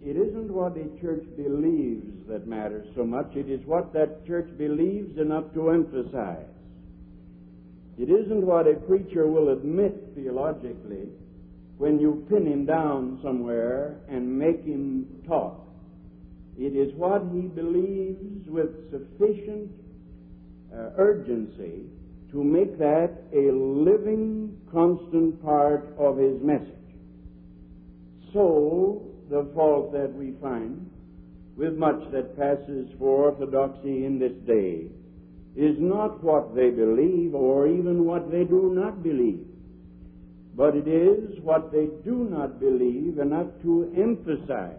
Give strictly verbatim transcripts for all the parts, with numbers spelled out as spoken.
it isn't what a church believes that matters so much. It is what that church believes enough to emphasize. It isn't what a preacher will admit theologically when you pin him down somewhere and make him talk. It is what he believes with sufficient uh, urgency to make that a living, constant part of his message. So, the fault that we find with much that passes for orthodoxy in this day is not what they believe or even what they do not believe, but it is what they do not believe enough to emphasize.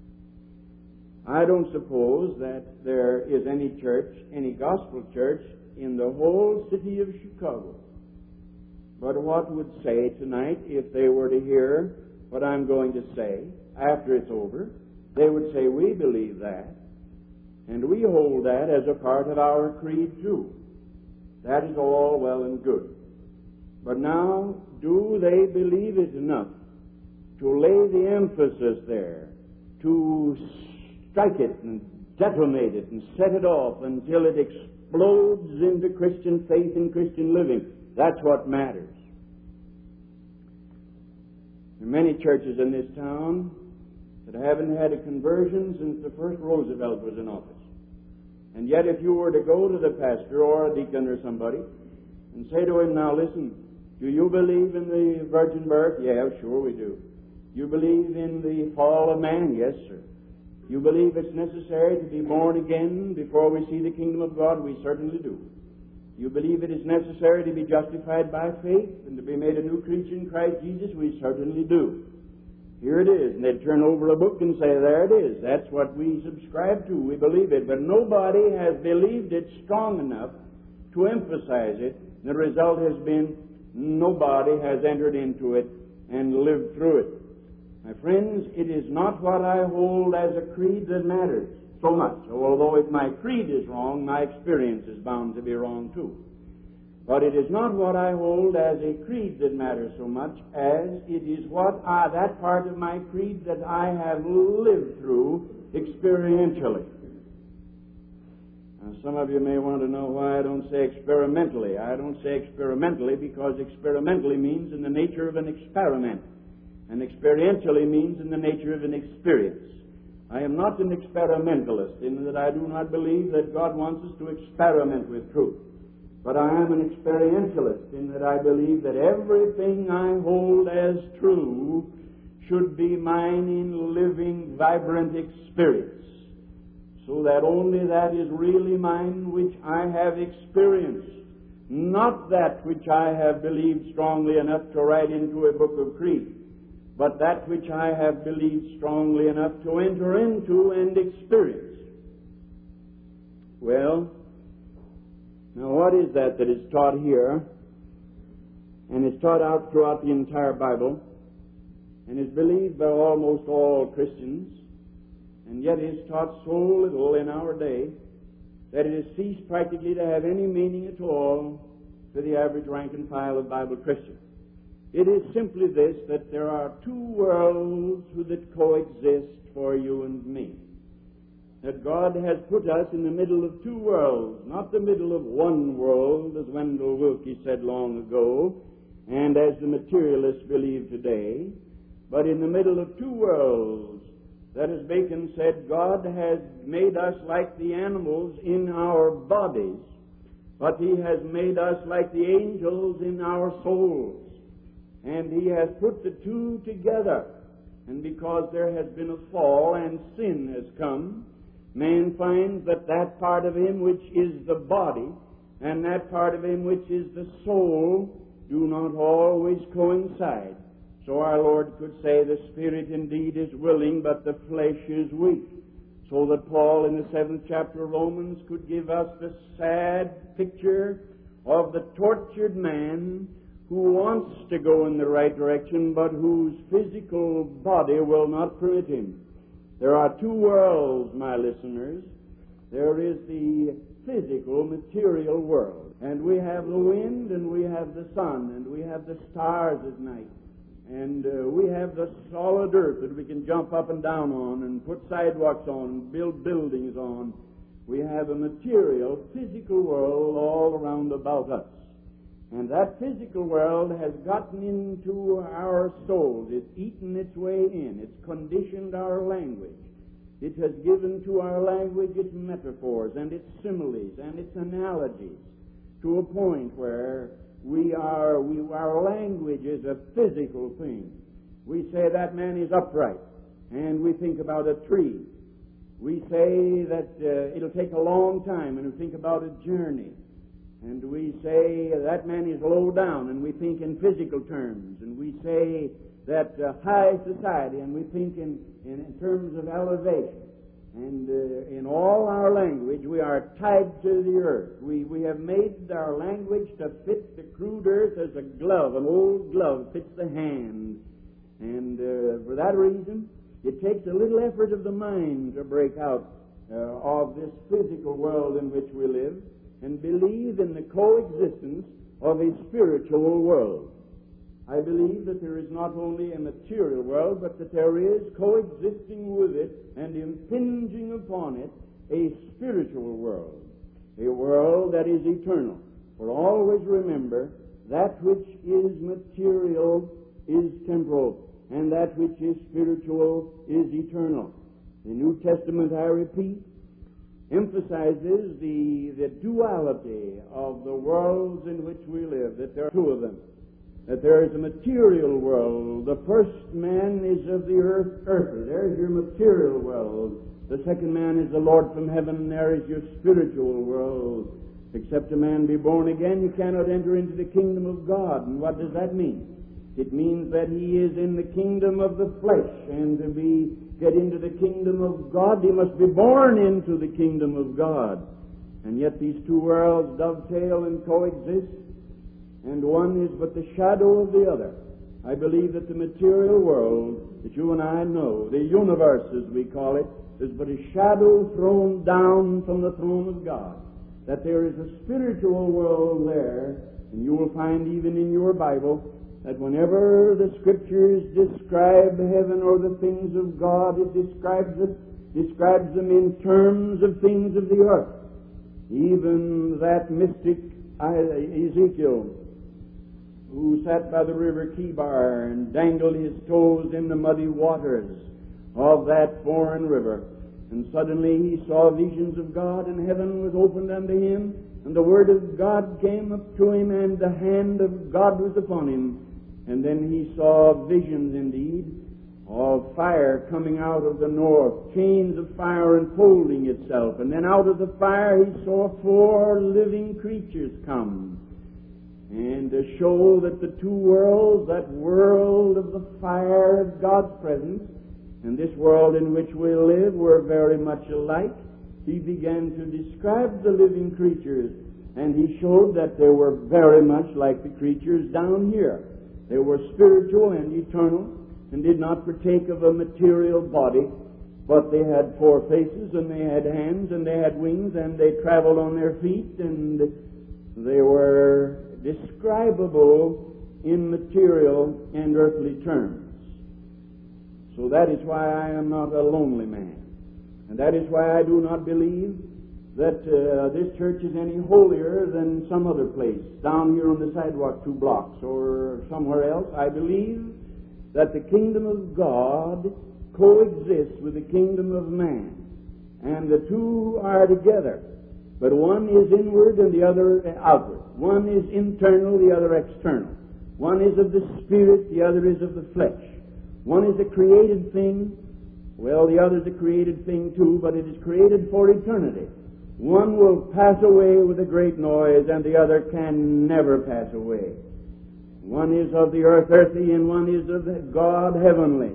I don't suppose that there is any church, any gospel church, in the whole city of Chicago, but what would say tonight, if they were to hear what I'm going to say after it's over, they would say, we believe that, and we hold that as a part of our creed too. That is all well and good. But now, do they believe it enough to lay the emphasis there, to strike it and detonate it and set it off until it explodes into Christian faith and Christian living? That's what matters. There are many churches in this town that haven't had a conversion since the first Roosevelt was in office. And yet if you were to go to the pastor or a deacon or somebody and say to him, now listen, do you believe in the virgin birth? Yeah, sure we do. You believe in the fall of man? Yes, sir. You believe it's necessary to be born again before we see the kingdom of God? We certainly do. You believe it is necessary to be justified by faith and to be made a new creature in Christ Jesus? We certainly do. Here it is. And they'd turn over a book and say, there it is. That's what we subscribe to. We believe it. But nobody has believed it strong enough to emphasize it. The result has been nobody has entered into it and lived through it. My friends, it is not what I hold as a creed that matters so much. Although if my creed is wrong, my experience is bound to be wrong too. But it is not what I hold as a creed that matters so much as it is what I, that part of my creed that I have lived through experientially. Now, some of you may want to know why I don't say experimentally. I don't say experimentally because experimentally means in the nature of an experiment. And experientially means in the nature of an experience. I am not an experimentalist in that I do not believe that God wants us to experiment with truth. But I am an experientialist in that I believe that everything I hold as true should be mine in living, vibrant experience, so that only that is really mine which I have experienced, not that which I have believed strongly enough to write into a book of creed, but that which I have believed strongly enough to enter into and experience. Well, now what is that that is taught here, and is taught out throughout the entire Bible, and is believed by almost all Christians, and yet is taught so little in our day that it has ceased practically to have any meaning at all to the average rank and file of Bible Christians? It is simply this, that there are two worlds that coexist for you and me. That God has put us in the middle of two worlds, not the middle of one world, as Wendell Willkie said long ago, and as the materialists believe today, but in the middle of two worlds. That, as Bacon said, God has made us like the animals in our bodies, but He has made us like the angels in our souls. And He has put the two together. And because there has been a fall and sin has come, man finds that that part of him which is the body and that part of him which is the soul do not always coincide. So our Lord could say, the spirit indeed is willing, but the flesh is weak. So that Paul in the seventh chapter of Romans could give us the sad picture of the tortured man who wants to go in the right direction, but whose physical body will not permit him. There are two worlds, my listeners. There is the physical, material world, and we have the wind, and we have the sun, and we have the stars at night, And uh, we have the solid earth that we can jump up and down on and put sidewalks on and build buildings on. We have a material, physical world all around about us. And that physical world has gotten into our souls. It's eaten its way in. It's conditioned our language. It has given to our language its metaphors and its similes and its analogies to a point where we are, we, our language is a physical thing. We say that man is upright, and we think about a tree. We say that uh, it'll take a long time, and we think about a journey. And we say that man is low down, and we think in physical terms. And we say that uh, high society, and we think in, in, in terms of elevation. And uh, in all our language, we are tied to the earth. We, we have made our language to fit the crude earth as a glove. An old glove fits the hand. And uh, for that reason, it takes a little effort of the mind to break out uh, of this physical world in which we live and believe in the coexistence of a spiritual world. I believe that there is not only a material world, but that there is coexisting with it and impinging upon it a spiritual world, a world that is eternal. For always remember, that which is material is temporal, and that which is spiritual is eternal. The New Testament, I repeat, emphasizes the, the duality of the worlds in which we live, that there are two of them. That there is a material world. The first man is of the earth, earthly. There is your material world. The second man is the Lord from heaven, and there is your spiritual world. Except a man be born again, you cannot enter into the kingdom of God. And what does that mean? It means that he is in the kingdom of the flesh, and to be get into the kingdom of God, he must be born into the kingdom of God. And yet these two worlds dovetail and coexist, and one is but the shadow of the other. I believe that the material world that you and I know, the universe as we call it, is but a shadow thrown down from the throne of God. That there is a spiritual world there, and you will find even in your Bible that whenever the Scriptures describe heaven or the things of God, it describes it, describes them in terms of things of the earth. Even that mystic Ezekiel, who sat by the river Kibar and dangled his toes in the muddy waters of that foreign river. And suddenly he saw visions of God, and heaven was opened unto him, and the word of God came up to him, and the hand of God was upon him. And then he saw visions indeed of fire coming out of the north, chains of fire enfolding itself. And then out of the fire he saw four living creatures come, and to show that the two worlds, that world of the fire of God's presence and this world in which we live, were very much alike, he began to describe the living creatures, and he showed that they were very much like the creatures down here. They were spiritual and eternal, and did not partake of a material body, but they had four faces, and they had hands, and they had wings, and they traveled on their feet, and they were describable in material and earthly terms. So that is why I am not a lonely man. And that is why I do not believe that uh, this church is any holier than some other place, down here on the sidewalk two blocks or somewhere else. I believe that the kingdom of God coexists with the kingdom of man, and the two are together. But one is inward and the other outward. One is internal, the other external. One is of the spirit, the other is of the flesh. One is a created thing. Well, the other is a created thing too, but it is created for eternity. One will pass away with a great noise, and the other can never pass away. One is of the earth earthy, and one is of the God heavenly.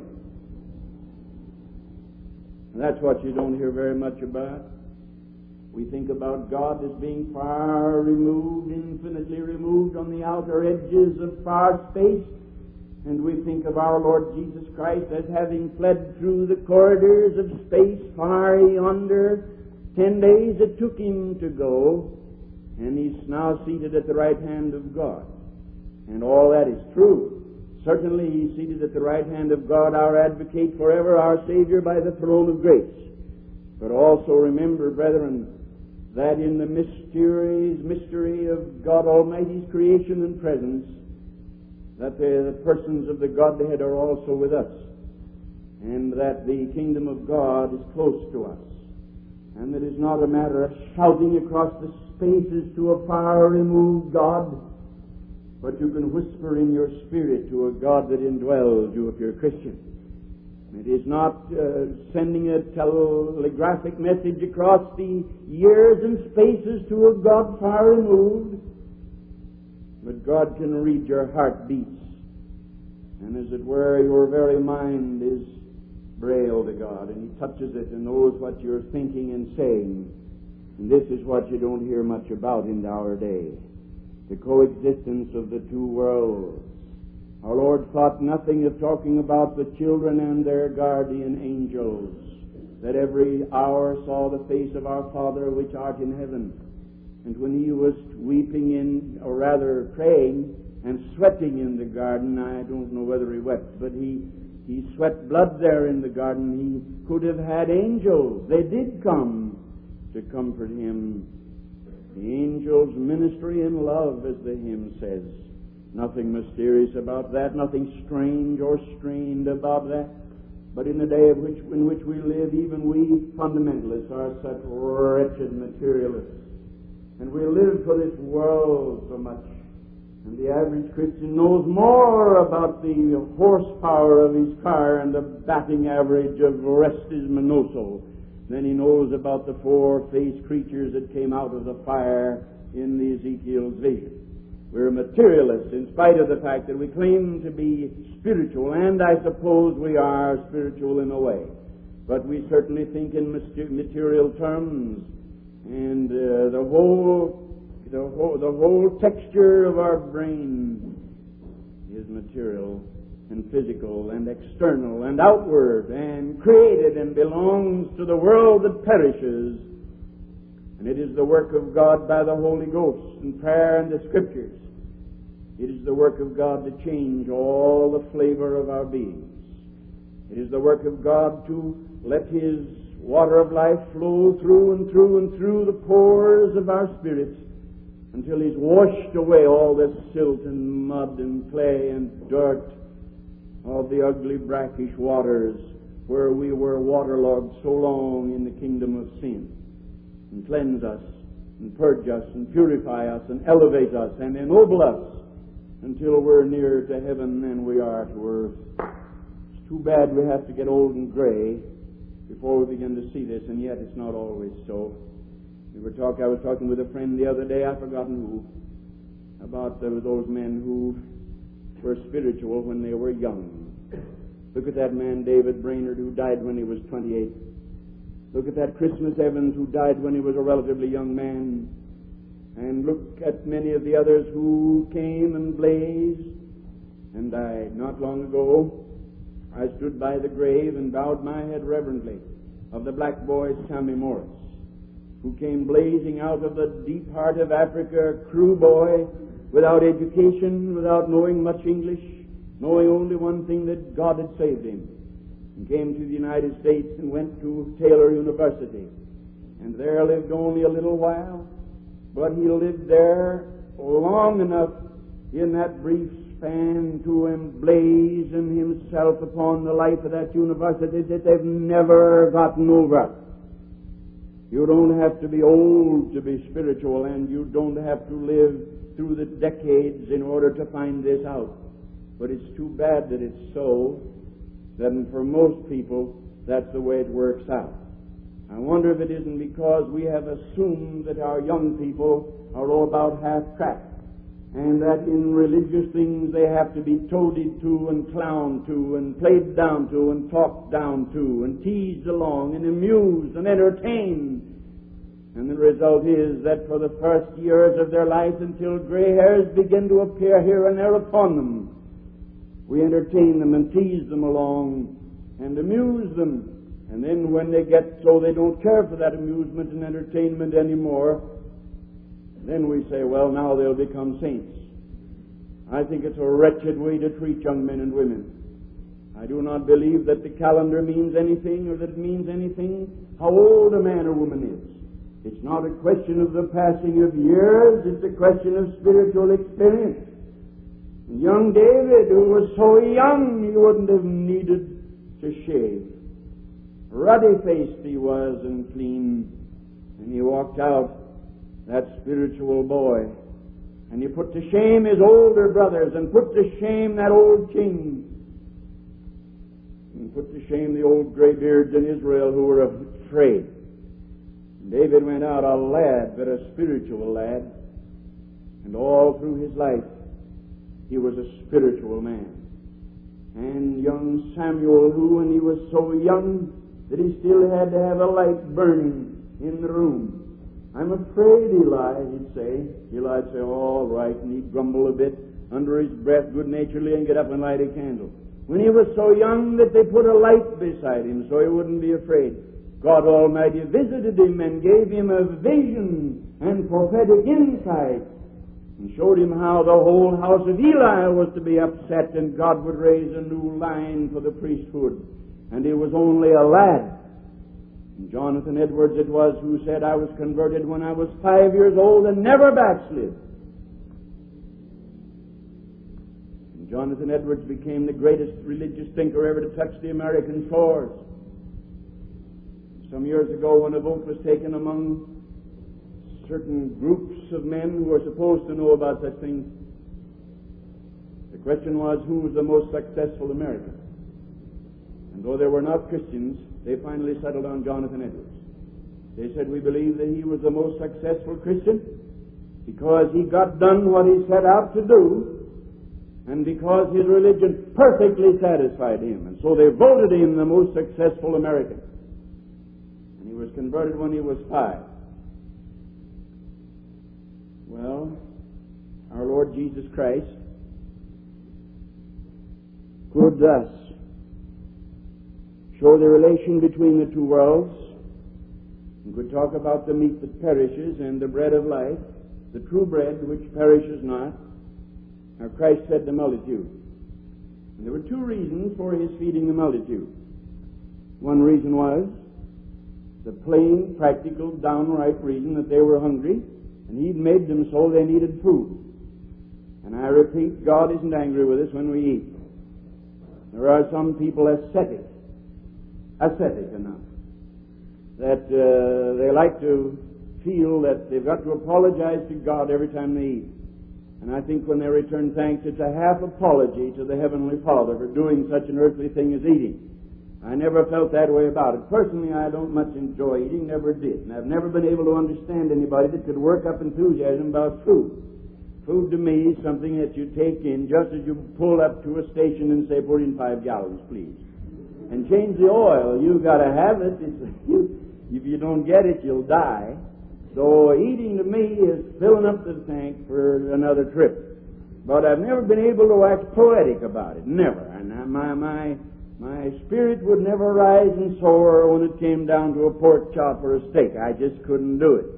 And that's what you don't hear very much about. We think about God as being far removed, infinitely removed on the outer edges of far space. And we think of our Lord Jesus Christ as having fled through the corridors of space far yonder. Ten days it took him to go, and he's now seated at the right hand of God. And all that is true. certainly He's seated at the right hand of God, our advocate forever, our Savior by the throne of grace. But also remember, brethren, that in the mysteries, mystery of God Almighty's creation and presence, that the, the persons of the Godhead are also with us, and that the kingdom of God is close to us, and that it is not a matter of shouting across the spaces to a far removed God, but you can whisper in your spirit to a God that indwells you if you're a Christian. It is not uh, sending a telegraphic message across the years and spaces to a God far removed, but God can read your heartbeats, and as it were, your very mind is braille to God, and He touches it and knows what you're thinking and saying. And this is what you don't hear much about in our day, the coexistence of the two worlds. Our Lord thought nothing of talking about the children and their guardian angels, that every hour saw the face of our Father which art in heaven. And when He was weeping in, or rather praying and sweating in the garden, I don't know whether He wept, but He He sweat blood there in the garden. He could have had angels. They did come to comfort Him. The angels' ministry in love, as the hymn says. Nothing mysterious about that, nothing strange or strained about that. But in the day of which, in which we live, even we fundamentalists are such wretched materialists. And we live for this world so much. And the average Christian knows more about the horsepower of his car and the batting average of Orestes Menoso than he knows about the four-faced creatures that came out of the fire in the Ezekiel's vision. We're materialists in spite of the fact that we claim to be spiritual, and I suppose we are spiritual in a way. But we certainly think in material terms, and uh, the whole The whole, the whole texture of our brain is material and physical and external and outward and created and belongs to the world that perishes. And it is the work of God by the Holy Ghost and prayer and the Scriptures. It is the work of God to change all the flavor of our beings. It is the work of God to let His water of life flow through and through and through the pores of our spirits, until He's washed away all this silt and mud and clay and dirt of the ugly brackish waters where we were waterlogged so long in the kingdom of sin, and cleanse us and purge us and purify us and elevate us and ennoble us until we're nearer to heaven than we are to earth. It's too bad we have to get old and gray before we begin to see this, and yet it's not always so. We were talk, I was talking with a friend the other day, I've forgotten who, about the, those men who were spiritual when they were young. Look at that man, David Brainerd, who died when he was twenty-eight. Look at that Christmas Evans, who died when he was a relatively young man. And look at many of the others who came and blazed and died. Not long ago, I stood by the grave and bowed my head reverently of the black boy Sammy Morris, who came blazing out of the deep heart of Africa, a crew boy, without education, without knowing much English, knowing only one thing, that God had saved him, and came to the United States and went to Taylor University, and there lived only a little while, but he lived there long enough in that brief span to emblazon himself upon the life of that university that they've never gotten over. You don't have to be old to be spiritual, and you don't have to live through the decades in order to find this out. But it's too bad that it's so, that for most people, that's the way it works out. I wonder if it isn't because we have assumed that our young people are all about half-cracked, and that in religious things they have to be toadied to and clowned to and played down to and talked down to and teased along and amused and entertained. And the result is that for the first years of their life, until gray hairs begin to appear here and there upon them, we entertain them and tease them along and amuse them. And then when they get so they don't care for that amusement and entertainment anymore, then we say, well, now they'll become saints. I think it's a wretched way to treat young men and women. I do not believe that the calendar means anything or that it means anything how old a man or woman is. It's not a question of the passing of years, it's a question of spiritual experience. And young David, who was so young, he wouldn't have needed to shave. Ruddy-faced he was and clean, and he walked out, that spiritual boy. And he put to shame his older brothers and put to shame that old king. And put to shame the old graybeards in Israel who were afraid. David went out a lad, but a spiritual lad. And all through his life, he was a spiritual man. And young Samuel, who when he was so young that he still had to have a light burning in the room. I'm afraid, Eli, he'd say. Eli'd say, all right, and he'd grumble a bit under his breath good-naturedly and get up and light a candle. When he was so young that they put a light beside him so he wouldn't be afraid. God Almighty visited him and gave him a vision and prophetic insight and showed him how the whole house of Eli was to be upset and God would raise a new line for the priesthood. And he was only a lad. And Jonathan Edwards it was who said, I was converted when I was five years old and never backslid. And Jonathan Edwards became the greatest religious thinker ever to touch the American shores. Some years ago, when a vote was taken among certain groups of men who are supposed to know about such things, the question was, who was the most successful American? And though they were not Christians, they finally settled on Jonathan Edwards. They said, we believe that he was the most successful Christian because he got done what he set out to do and because his religion perfectly satisfied him. And so they voted him the most successful American. And he was converted when he was five. Well, our Lord Jesus Christ could thus show the relation between the two worlds, and could talk about the meat that perishes and the bread of life, the true bread which perishes not. Now Christ fed the multitude. And there were two reasons for his feeding the multitude. One reason was the plain, practical, downright reason that they were hungry, and he'd made them so they needed food. And I repeat, God isn't angry with us when we eat. There are some people ascetic, ascetic enough, that uh, they like to feel that they've got to apologize to God every time they eat. And I think when they return thanks, it's a half apology to the Heavenly Father for doing such an earthly thing as eating. I never felt that way about it. Personally, I don't much enjoy eating, never did. And I've never been able to understand anybody that could work up enthusiasm about food. Food to me is something that you take in just as you pull up to a station and say, put in five gallons, please. And change the oil. You've got to have it. It's, you, if you don't get it, you'll die. So eating to me is filling up the tank for another trip. But I've never been able to wax poetic about it. Never. And my my my spirit would never rise and soar when it came down to a pork chop or a steak. I just couldn't do it.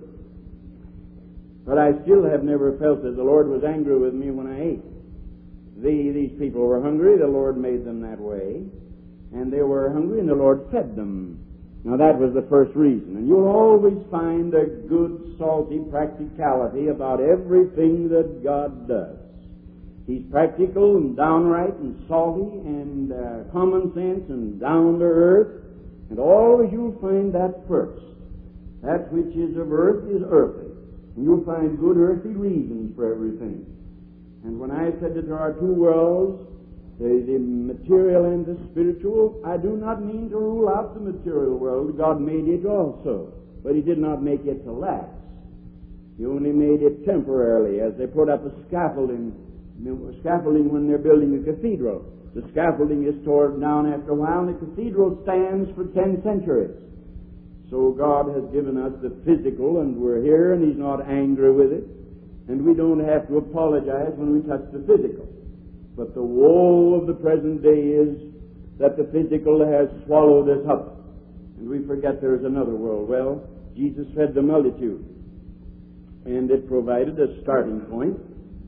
But I still have never felt that the Lord was angry with me when I ate. The, these people were hungry. The Lord made them that way. And they were hungry, and the Lord fed them. Now that was the first reason. And you'll always find a good, salty practicality about everything that God does. He's practical and downright and salty and uh, common sense and down to earth. And always you'll find that first. That which is of earth is earthly. And you'll find good earthly reasons for everything. And when I said that there are two worlds, The, the material and the spiritual, I do not mean to rule out the material world. God made it also, but He did not make it to last. He only made it temporarily, as they put up a scaffolding, scaffolding when they're building a cathedral. The scaffolding is torn down after a while, and the cathedral stands for ten centuries. So God has given us the physical, and we're here, and He's not angry with it, and we don't have to apologize when we touch the physical. But the woe of the present day is that the physical has swallowed us up. And we forget there is another world. Well, Jesus fed the multitude. And it provided a starting point.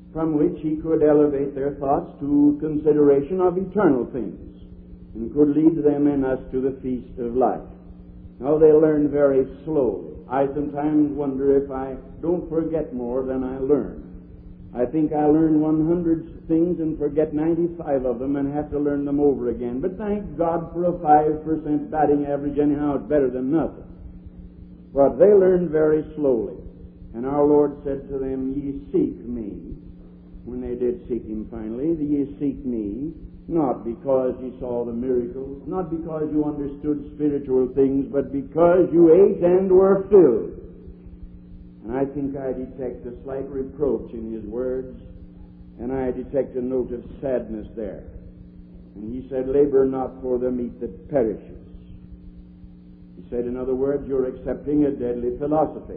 from which he could elevate their thoughts to consideration of eternal things and could lead them and us to the feast of life. Now they learn very slowly. I sometimes wonder if I don't forget more than I learn. I think I learn one hundred things and forget ninety-five of them and have to learn them over again. But thank God for a five percent batting average, anyhow, it's better than nothing. But they learn very slowly. And our Lord said to them, ye seek me. When they did seek him finally, ye seek me, not because you saw the miracles, not because you understood spiritual things, but because you ate and were filled. And I think I detect a slight reproach in his words, and I detect a note of sadness there. And he said, labor not for the meat that perishes. He said, in other words, you're accepting a deadly philosophy,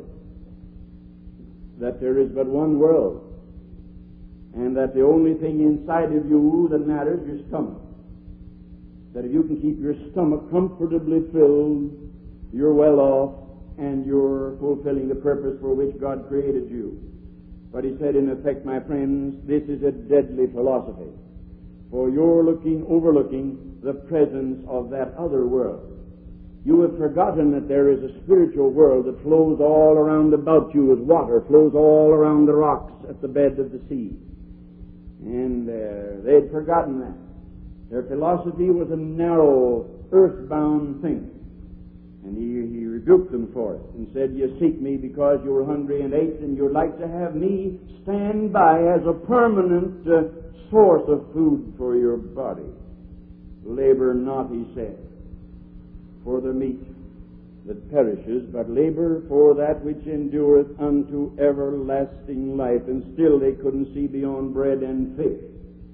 that there is but one world, and that the only thing inside of you that matters is your stomach. That if you can keep your stomach comfortably filled, you're well off, and you're fulfilling the purpose for which God created you. But he said, in effect, my friends, this is a deadly philosophy, for you're looking, overlooking the presence of that other world. You have forgotten that there is a spiritual world that flows all around about you as water flows all around the rocks at the bed of the sea. And uh, they had forgotten that. Their philosophy was a narrow, earthbound thing. And he, he rebuked them for it and said, you seek me because you were hungry and ate, and you'd like to have me stand by as a permanent uh, source of food for your body. Labor not, he said, for the meat that perishes, but labor for that which endureth unto everlasting life. And still they couldn't see beyond bread and fish.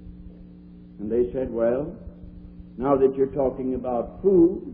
And they said, well, now that you're talking about food,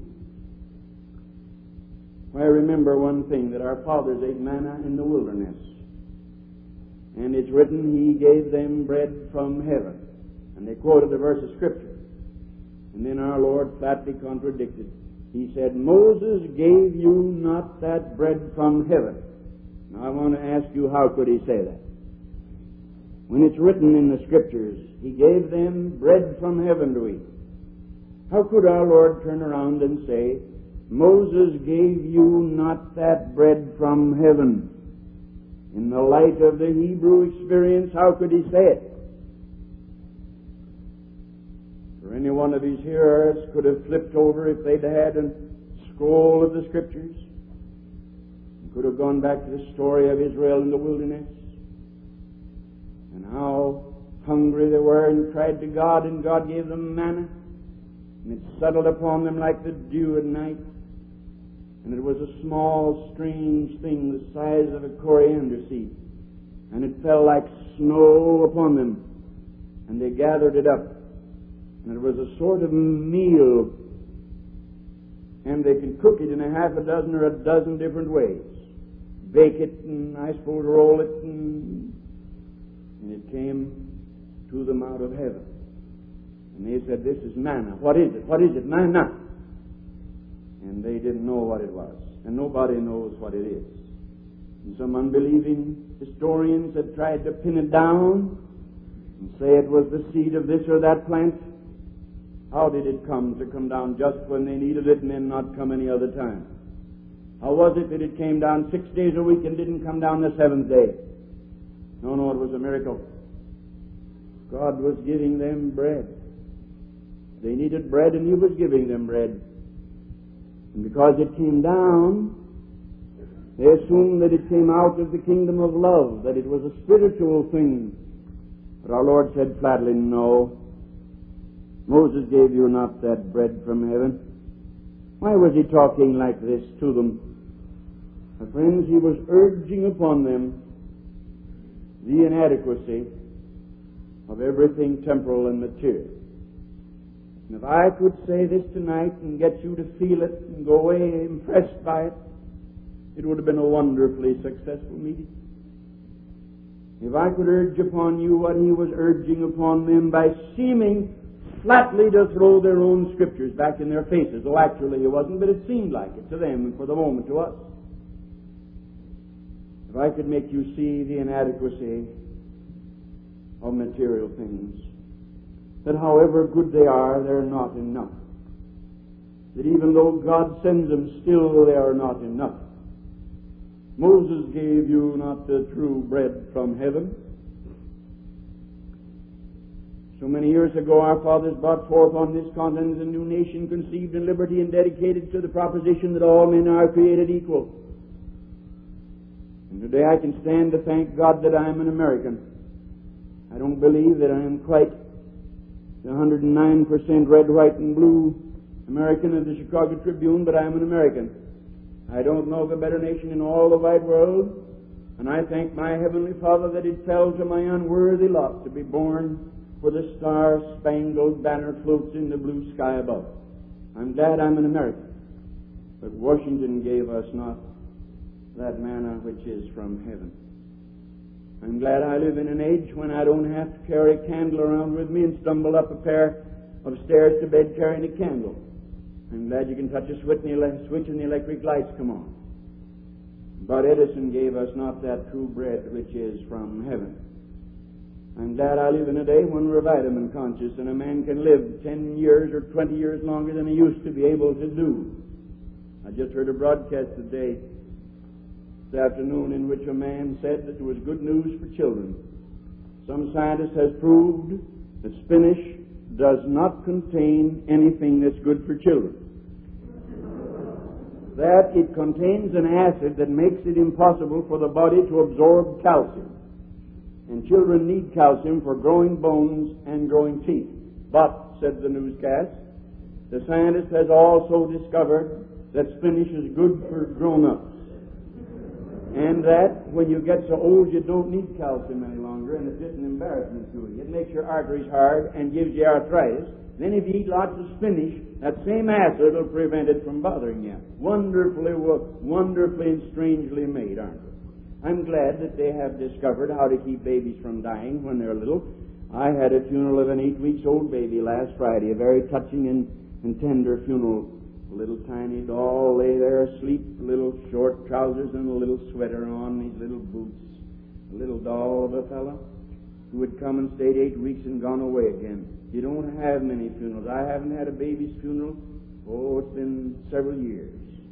I remember one thing, that our fathers ate manna in the wilderness. And it's written, he gave them bread from heaven. And they quoted the verse of Scripture. And then our Lord flatly contradicted. He said, Moses gave you not that bread from heaven. Now I want to ask you, how could he say that? When it's written in the Scriptures, he gave them bread from heaven to eat. How could our Lord turn around and say, Moses gave you not that bread from heaven? In the light of the Hebrew experience, how could he say it? Or any one of his hearers could have flipped over if they'd had a scroll of the Scriptures, and could have gone back to the story of Israel in the wilderness, and how hungry they were and cried to God, and God gave them manna, and it settled upon them like the dew at night. And it was a small, strange thing the size of a coriander seed. And it fell like snow upon them. And they gathered it up. And it was a sort of meal. And they could cook it in a half a dozen or a dozen different ways. Bake it, and I suppose roll it, and, and it came to them out of heaven. And they said, this is manna. What is it? What is it? Manna. And they didn't know what it was. And nobody knows what it is. And some unbelieving historians have tried to pin it down and say it was the seed of this or that plant. How did it come to come down just when they needed it and then not come any other time? How was it that it came down six days a week and didn't come down the seventh day? No, no, it was a miracle. God was giving them bread. They needed bread, and he was giving them bread. And because it came down, they assumed that it came out of the kingdom of love, that it was a spiritual thing. But our Lord said flatly, no. Moses gave you not that bread from heaven. Why was he talking like this to them? My friends, he was urging upon them the inadequacy of everything temporal and material. And if I could say this tonight and get you to feel it and go away impressed by it, it would have been a wonderfully successful meeting. If I could urge upon you what he was urging upon them by seeming flatly to throw their own Scriptures back in their faces, though actually it wasn't, but it seemed like it to them and for the moment to us. If I could make you see the inadequacy of material things. That however good they are, they're not enough. That even though God sends them, still they are not enough. Moses gave you not the true bread from heaven. So many years ago, our fathers brought forth on this continent a new nation conceived in liberty and dedicated to the proposition that all men are created equal. And today I can stand to thank God that I am an American. I don't believe that I am quite the one hundred nine percent red, white, and blue American of the Chicago Tribune, but I am an American. I don't know of a better nation in all the wide world, and I thank my Heavenly Father that it fell to my unworthy lot to be born where the star-spangled banner floats in the blue sky above. I'm glad I'm an American, but Washington gave us not that manna which is from heaven. I'm glad I live in an age when I don't have to carry a candle around with me and stumble up a pair of stairs to bed carrying a candle. I'm glad you can touch a switch and the electric lights come on. But Edison gave us not that true bread which is from heaven. I'm glad I live in a day when we're vitamin conscious and a man can live ten years or twenty years longer than he used to be able to do. I just heard a broadcast today, this afternoon, in which a man said that it was good news for children. Some scientist has proved that spinach does not contain anything that's good for children. That it contains an acid that makes it impossible for the body to absorb calcium. And children need calcium for growing bones and growing teeth. But, said the newscast, the scientist has also discovered that spinach is good for grown-ups. And that when you get so old you don't need calcium any longer, and it's just an embarrassment to you. It makes your arteries hard and gives you arthritis. Then if you eat lots of spinach, that same acid will prevent it from bothering you. Wonderfully, wonderfully and strangely made, aren't they? I'm glad that they have discovered how to keep babies from dying when they're little. I had a funeral of an eight weeks old baby last Friday, a very touching and, and tender funeral. A little tiny doll lay there asleep, little short trousers and a little sweater on, these little boots. A little doll of a fellow who had come and stayed eight weeks and gone away again. You don't have many funerals. I haven't had a baby's funeral. Oh, it's been several years.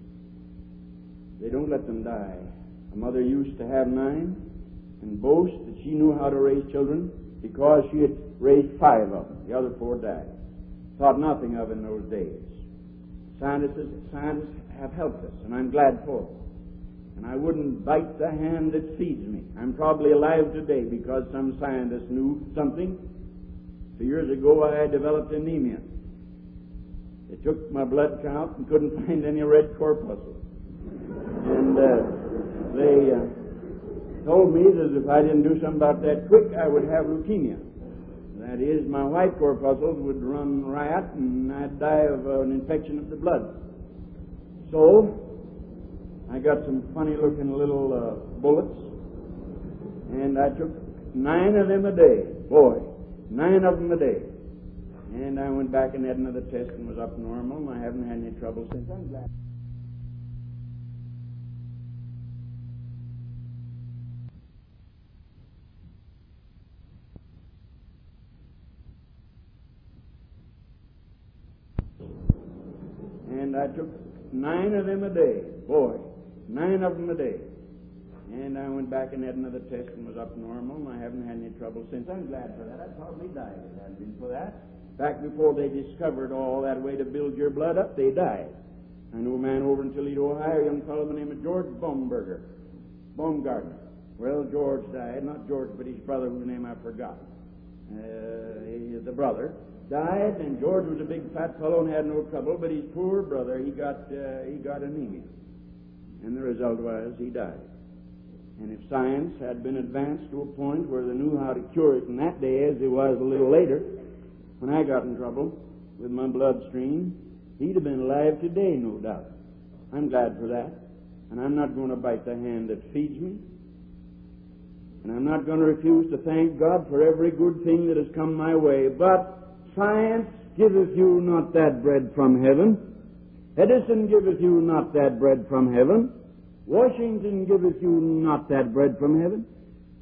They don't let them die. A mother used to have nine and boast that she knew how to raise children because she had raised five of them. The other four died. Thought nothing of in those days. Scientists, scientists have helped us, and I'm glad for them. And I wouldn't bite the hand that feeds me. I'm probably alive today because some scientist knew something. Two years ago, I developed anemia. They took my blood count and couldn't find any red corpuscles. And uh, they uh, told me that if I didn't do something about that quick, I would have leukemia. That is, my white corpuscles would run riot and I'd die of uh, an infection of the blood. So, I got some funny-looking little uh, bullets, and I took nine of them a day. Boy, nine of them a day. And I went back and had another test and was up normal, and I haven't had any trouble since. I'm glad. And I took nine of them a day. Boy, nine of them a day. And I went back and had another test and was up normal, and I haven't had any trouble since. I'm glad for that. I'd probably died if it hadn't been for that. Back before they discovered all that way to build your blood up, they died. I knew a man over in Toledo, Ohio, a young fellow by the name of George Baumberger, Baumgartner. Well, George died, not George, but his brother, whose name I forgot. Uh, he, the brother died, and George was a big fat fellow and had no trouble, but his poor brother, he got uh, he got anemia. And the result was he died. And if science had been advanced to a point where they knew how to cure it in that day, as it was a little later, when I got in trouble with my bloodstream, he'd have been alive today, no doubt. I'm glad for that. And I'm not going to bite the hand that feeds me. And I'm not going to refuse to thank God for every good thing that has come my way. But science giveth you not that bread from heaven. Edison giveth you not that bread from heaven. Washington giveth you not that bread from heaven.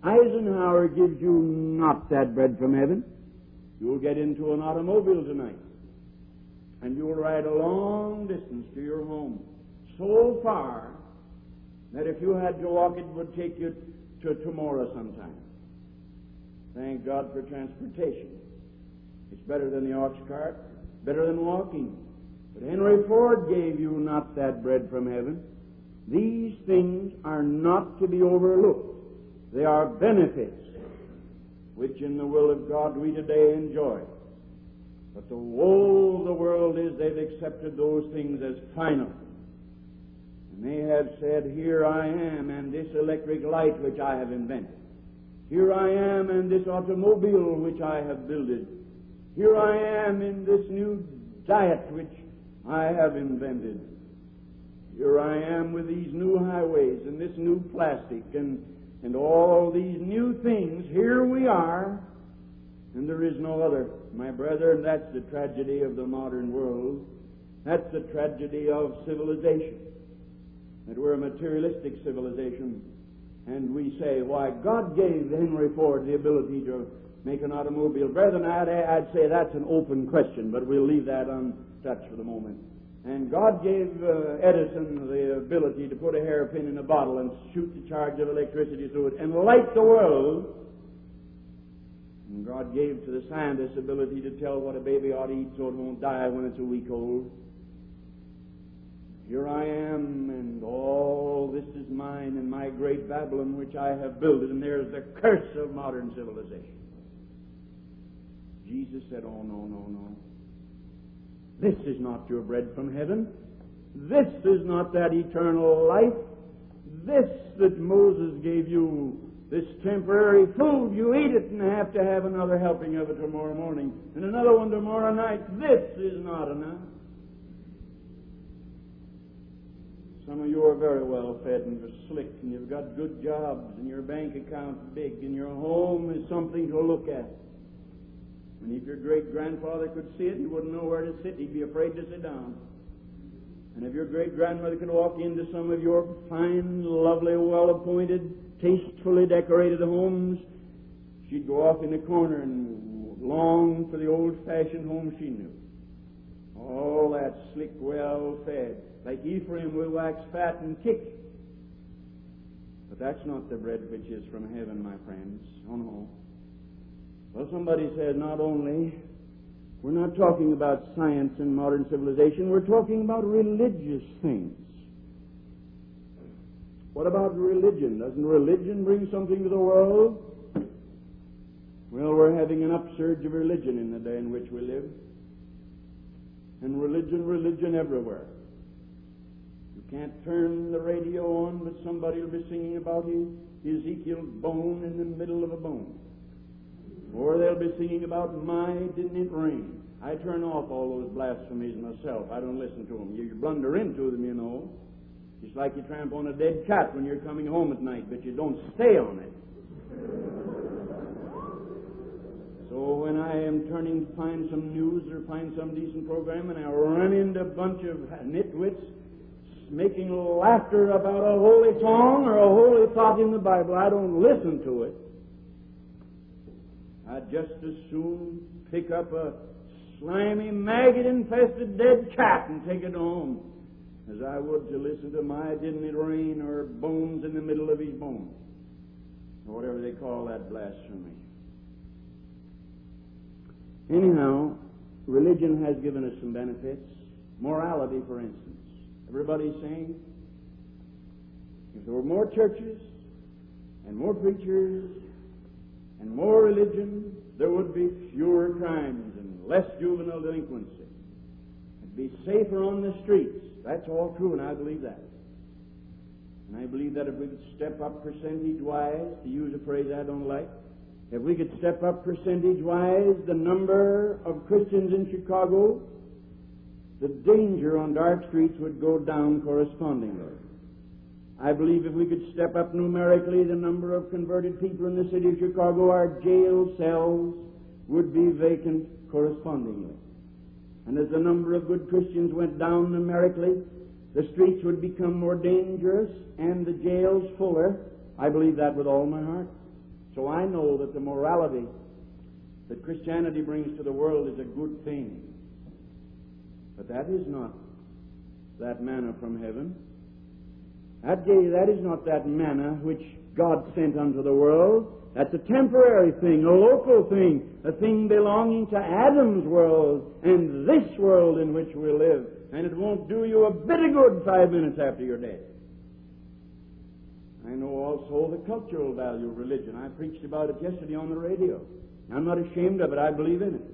Eisenhower gives you not that bread from heaven. You'll get into an automobile tonight, and you'll ride a long distance to your home, so far that if you had to walk, it would take you to tomorrow sometime. Thank God for transportation. It's better than the ox cart, better than walking. But Henry Ford gave you not that bread from heaven. These things are not to be overlooked. They are benefits which in the will of God we today enjoy. But the woe of the world is they've accepted those things as final. And they have said, here I am and this electric light which I have invented. Here I am and this automobile which I have builded. Here I am in this new diet which I have invented. Here I am with these new highways and this new plastic and, and all these new things. Here we are, and there is no other. My brother, that's the tragedy of the modern world. That's the tragedy of civilization. That we're a materialistic civilization. And we say, why, God gave Henry Ford the ability to make an automobile. Brethren, I'd, I'd say that's an open question, but we'll leave that untouched for the moment. And God gave uh, Edison the ability to put a hairpin in a bottle and shoot the charge of electricity through it and light the world. And God gave to the scientist ability to tell what a baby ought to eat so it won't die when it's a week old. Here I am, and all this is mine and my great Babylon which I have built, and there's the curse of modern civilization. Jesus said, oh, no, no, no. This is not your bread from heaven. This is not that eternal life. This that Moses gave you, this temporary food, you eat it and have to have another helping of it tomorrow morning and another one tomorrow night. This is not enough. Some of you are very well fed and slick, and you've got good jobs, and your bank account's big, and your home is something to look at. And if your great-grandfather could see it, he wouldn't know where to sit. He'd be afraid to sit down. And if your great-grandmother could walk into some of your fine, lovely, well-appointed, tastefully decorated homes, she'd go off in the corner and long for the old-fashioned home she knew. All that slick, well-fed. Like Ephraim will wax fat and kick. But that's not the bread which is from heaven, my friends. Oh, no. Well, somebody said not only, we're not talking about science and modern civilization, we're talking about religious things. What about religion? Doesn't religion bring something to the world? Well, we're having an upsurge of religion in the day in which we live. And religion, religion everywhere. You can't turn the radio on, but somebody will be singing about his Ezekiel's bone in the middle of a bone. Or they'll be singing about, my, didn't it rain? I turn off all those blasphemies myself. I don't listen to them. You blunder into them, you know. It's like you tramp on a dead cat when you're coming home at night, but you don't stay on it. So when I am turning to find some news or find some decent program, and I run into a bunch of nitwits making laughter about a holy song or a holy thought in the Bible, I don't listen to it. I'd just as soon pick up a slimy, maggot-infested dead cat and take it home as I would to listen to my didn't it rain or bones in the middle of his bones, or whatever they call that blasphemy. Anyhow, religion has given us some benefits. Morality, for instance. Everybody's saying, if there were more churches and more preachers and more religion, there would be fewer crimes and less juvenile delinquency. It'd be safer on the streets. That's all true, and I believe that. And I believe that if we could step up percentage-wise, to use a phrase I don't like, if we could step up percentage-wise the number of Christians in Chicago, the danger on dark streets would go down correspondingly. I believe if we could step up numerically the number of converted people in the city of Chicago, our jail cells would be vacant correspondingly. And as the number of good Christians went down numerically, the streets would become more dangerous and the jails fuller. I believe that with all my heart. So I know that the morality that Christianity brings to the world is a good thing. But that is not that manna from heaven. That, that is not that manna which God sent unto the world. That's a temporary thing, a local thing, a thing belonging to Adam's world and this world in which we live. And it won't do you a bit of good five minutes after you're dead. I know also the cultural value of religion. I preached about it yesterday on the radio. I'm not ashamed of it. I believe in it.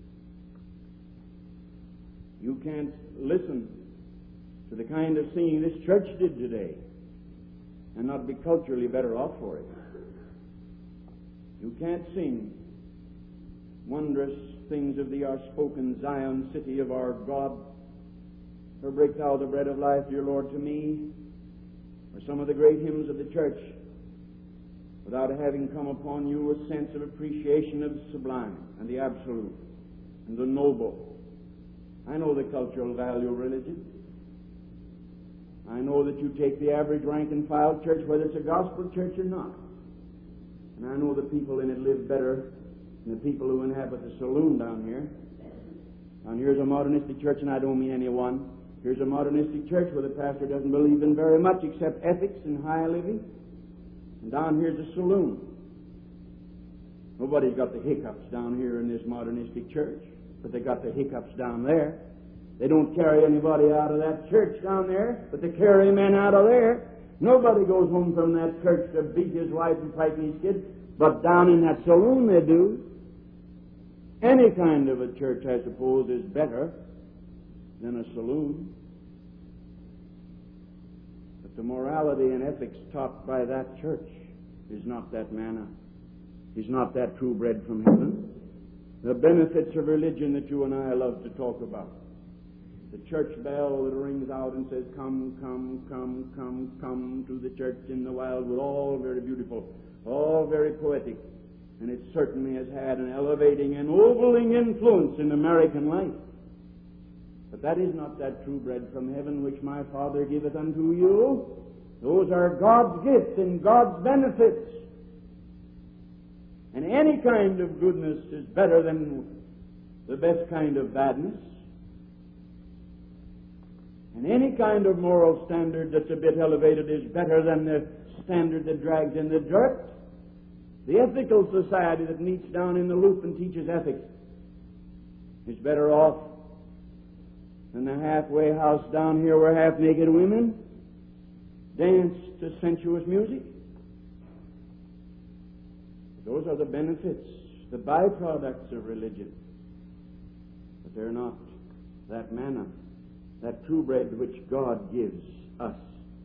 You can't listen to the kind of singing this church did today and not be culturally better off for it. You can't sing wondrous things of thee are spoken, Zion, city of our God, or break thou the bread of life, dear Lord, to me, or some of the great hymns of the church, without having come upon you a sense of appreciation of the sublime and the absolute and the noble. I know the cultural value of religion. I know that you take the average rank and file church, whether it's a gospel church or not. And I know the people in it live better than the people who inhabit the saloon down here. Down here's a modernistic church, and I don't mean any one. Here's a modernistic church where the pastor doesn't believe in very much except ethics and high living. And down here's a saloon. Nobody's got the hiccups down here in this modernistic church, but they got the hiccups down there. They don't carry anybody out of that church down there, but they carry men out of there. Nobody goes home from that church to beat his wife and frighten his kids, but down in that saloon they do. Any kind of a church, I suppose, is better than a saloon. But the morality and ethics taught by that church is not that manna, is not that true bread from heaven. The benefits of religion that you and I love to talk about. The church bell that rings out and says, come, come, come, come, come to the church in the wildwood, all very beautiful, all very poetic. And it certainly has had an elevating and ennobling influence in American life. But that is not that true bread from heaven which my Father giveth unto you. Those are God's gifts and God's benefits. And any kind of goodness is better than the best kind of badness. And any kind of moral standard that's a bit elevated is better than the standard that drags in the dirt. The ethical society that meets down in the loop and teaches ethics is better off than the halfway house down here where half-naked women dance to sensuous music. Those are the benefits, the byproducts of religion. But they're not that manna, that true bread which God gives us.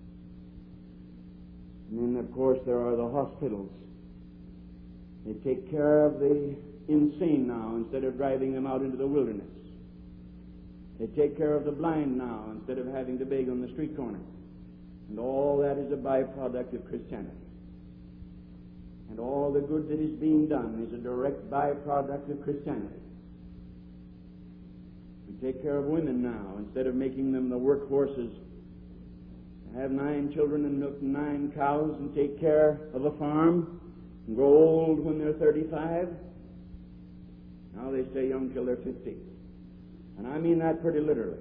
And then, of course, there are the hospitals. They take care of the insane now instead of driving them out into the wilderness. They take care of the blind now instead of having to beg on the street corner. And all that is a byproduct of Christianity. And all the good that is being done is a direct byproduct of Christianity. We take care of women now instead of making them the workhorses. Have nine children and milk nine cows and take care of a farm and grow old when they're thirty-five. Now they stay young till they're fifty. And I mean that pretty literally.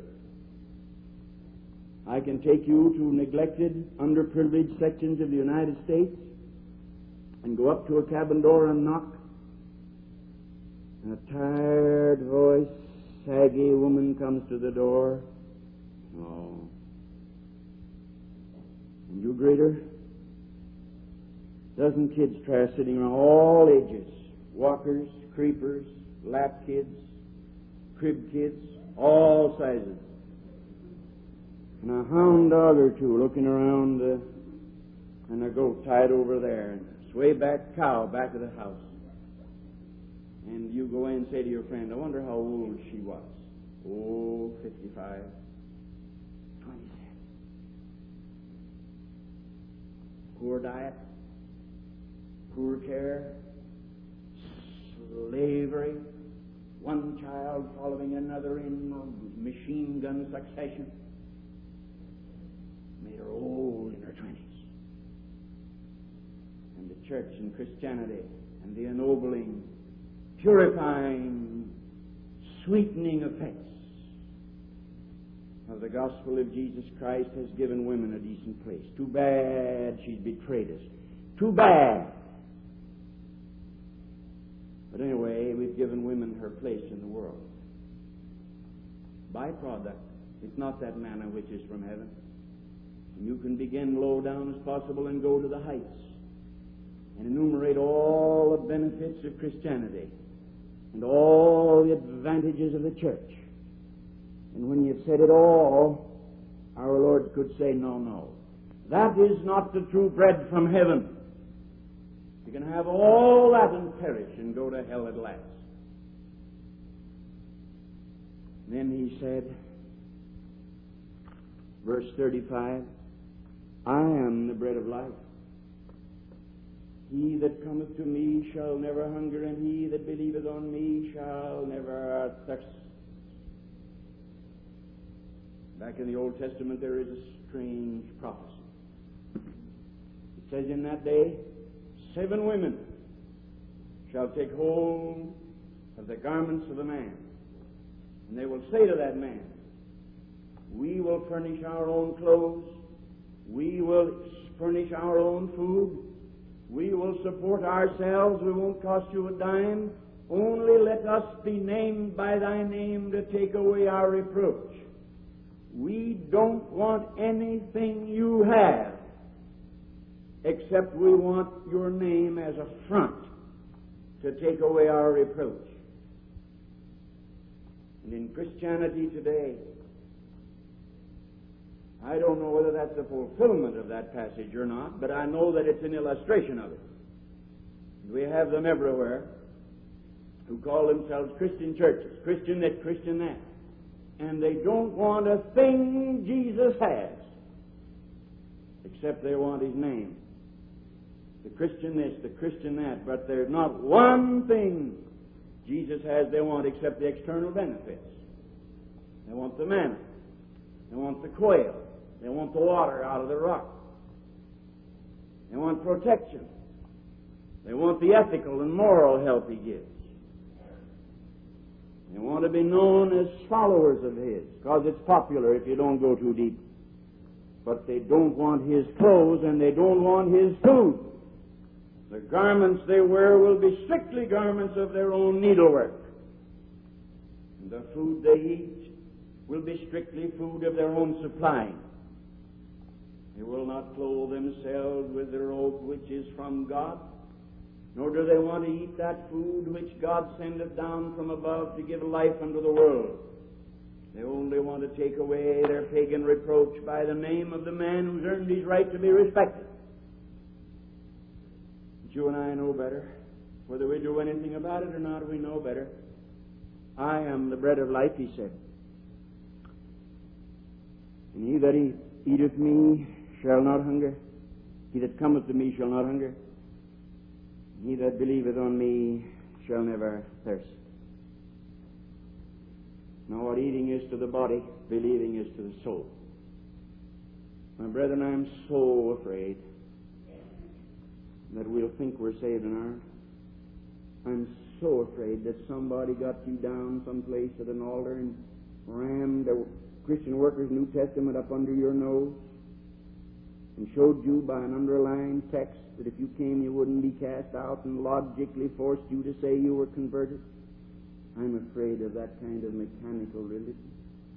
I can take you to neglected, underprivileged sections of the United States and go up to a cabin door and knock. And a tired voice, saggy woman comes to the door. Oh. And you greet her. Dozen kids trash sitting around, all ages. Walkers, creepers, lap kids, crib kids, all sizes. And a hound dog or two looking around, uh, and a goat tied over there, and a sway back cow back of the house. And you go in and say to your friend, I wonder how old she was. Oh, fifty-five, twenty-seven. Poor diet, poor care, slavery, one child following another in machine gun succession. Made her old in her twenties. And the church and Christianity and the ennobling, purifying, sweetening effects of the gospel of Jesus Christ has given women a decent place. Too bad she's betrayed us. Too bad. But anyway, we've given women her place in the world. Byproduct. It's not that manna which is from heaven. You can begin low down as possible and go to the heights and enumerate all the benefits of Christianity and all the advantages of the church. And when you've said it all, our Lord could say, no, no. That is not the true bread from heaven. You can have all that and perish and go to hell at last. Then he said, verse thirty-five, I am the bread of life. He that cometh to me shall never hunger, and he that believeth on me shall never thirst. Back in the Old Testament there is a strange prophecy. It says, in that day, seven women shall take hold of the garments of a man, and they will say to that man, we will furnish our own clothes, we will furnish our own food, we will support ourselves, we won't cost you a dime, only let us be named by thy name to take away our reproach. We don't want anything you have, except we want your name as a front to take away our reproach. And in Christianity today, I don't know whether that's a fulfillment of that passage or not, but I know that it's an illustration of it. We have them everywhere who call themselves Christian churches, Christian this, Christian that. And they don't want a thing Jesus has, except they want His name. The Christian this, the Christian that, but there's not one thing Jesus has they want except the external benefits. They want the manna. They want the quail. They want the water out of the rock. They want protection. They want the ethical and moral help He gives. They want to be known as followers of His, because it's popular if you don't go too deep. But they don't want His clothes, and they don't want His food. The garments they wear will be strictly garments of their own needlework. And the food they eat will be strictly food of their own supplying. They will not clothe themselves with the robe which is from God, nor do they want to eat that food which God sendeth down from above to give life unto the world. They only want to take away their pagan reproach by the name of the man who's earned his right to be respected. But you and I know better. Whether we do anything about it or not, we know better. I am the bread of life, He said. And he that eat, eateth me shall not hunger. He that cometh to me shall not hunger. He that believeth on me shall never thirst. Now what eating is to the body, believing is to the soul. My brethren, I'm so afraid that we'll think we're saved and aren't. I'm so afraid that somebody got you down someplace at an altar and rammed a Christian Workers New Testament up under your nose and showed you by an underlying text that if you came you wouldn't be cast out, and logically forced you to say you were converted. I'm afraid of that kind of mechanical religion.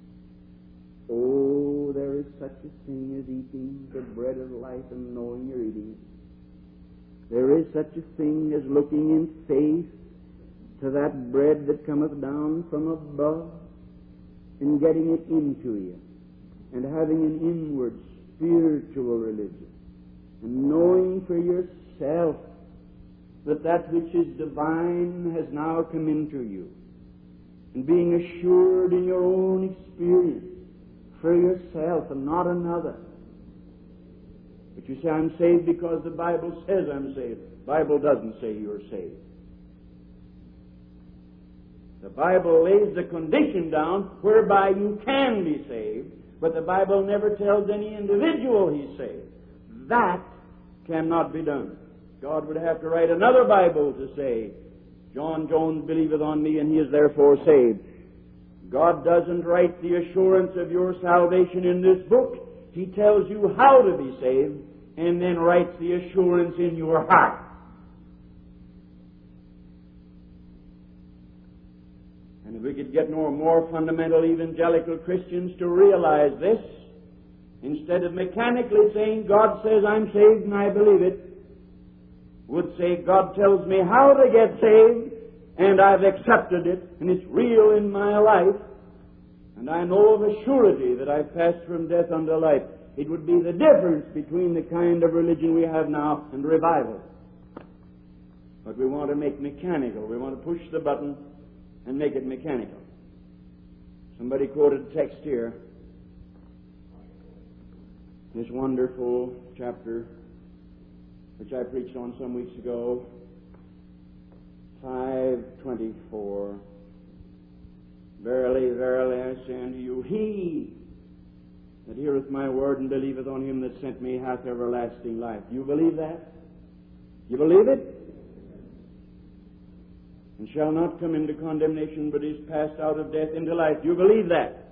Oh, there is such a thing as eating the bread of life and knowing you're eating it. There is such a thing as looking in faith to that bread that cometh down from above and getting it into you and having an inward spiritual religion and knowing for yourself that that which is divine has now come into you, and being assured in your own experience for yourself and not another. But you say, I'm saved because the Bible says I'm saved. The Bible doesn't say you're saved. The Bible lays the condition down whereby you can be saved, but the Bible never tells any individual he's saved. That cannot be done. God would have to write another Bible to say, John Jones believeth on me, and he is therefore saved. God doesn't write the assurance of your salvation in this book. He tells you how to be saved, and then writes the assurance in your heart. And if we could get more, more fundamental evangelical Christians to realize this, instead of mechanically saying, God says I'm saved and I believe it, would say, God tells me how to get saved, and I've accepted it, and it's real in my life, and I know of a surety that I've passed from death unto life. It would be the difference between the kind of religion we have now and revival. But we want to make mechanical. We want to push the button and make it mechanical. Somebody quoted a text here. This wonderful chapter, which I preached on some weeks ago, five twenty-four. Verily, verily, I say unto you, he that heareth my word and believeth on him that sent me hath everlasting life. Do you believe that? You believe it? And shall not come into condemnation, but is passed out of death into life. Do you believe that?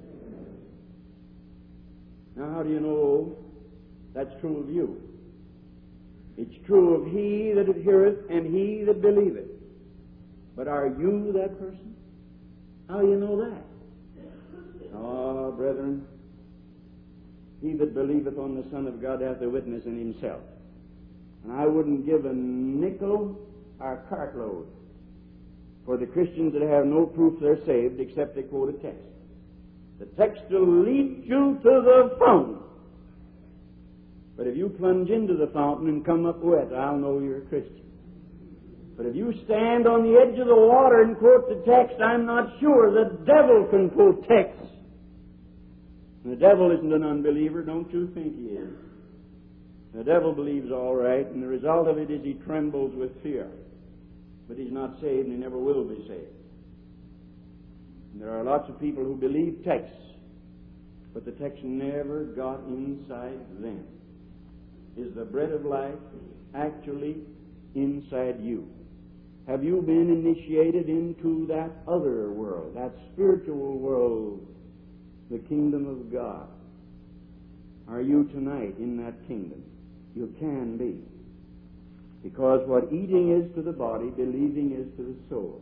Now, how do you know that's true of you? It's true of he that heareth and he that believeth. But are you that person? How do you know that? Oh, brethren, he that believeth on the Son of God hath a witness in himself. And I wouldn't give a nickel or a cartload for the Christians that have no proof they're saved except they quote a text. The text will lead you to the fountain. But if you plunge into the fountain and come up wet, I'll know you're a Christian. But if you stand on the edge of the water and quote the text, I'm not sure. The devil can quote texts. And the devil isn't an unbeliever. Don't you think he is? The devil believes all right, and the result of it is he trembles with fear. But he's not saved, and he never will be saved. And there are lots of people who believe texts, but the text never got inside them. Is the bread of life actually inside you? Have you been initiated into that other world, that spiritual world, the kingdom of God? Are you tonight in that kingdom? You can be. Because what eating is to the body, believing is to the soul.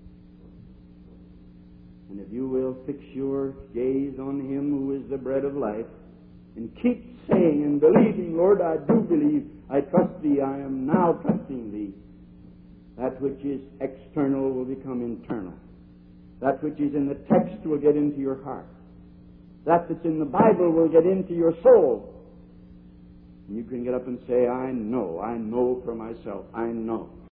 And if you will fix your gaze on him who is the bread of life, and keep saying and believing, Lord, I do believe, I trust thee, I am now trusting thee, that which is external will become internal. That which is in the text will get into your heart. That that's in the Bible will get into your soul. And you can get up and say, I know, I know for myself, I know.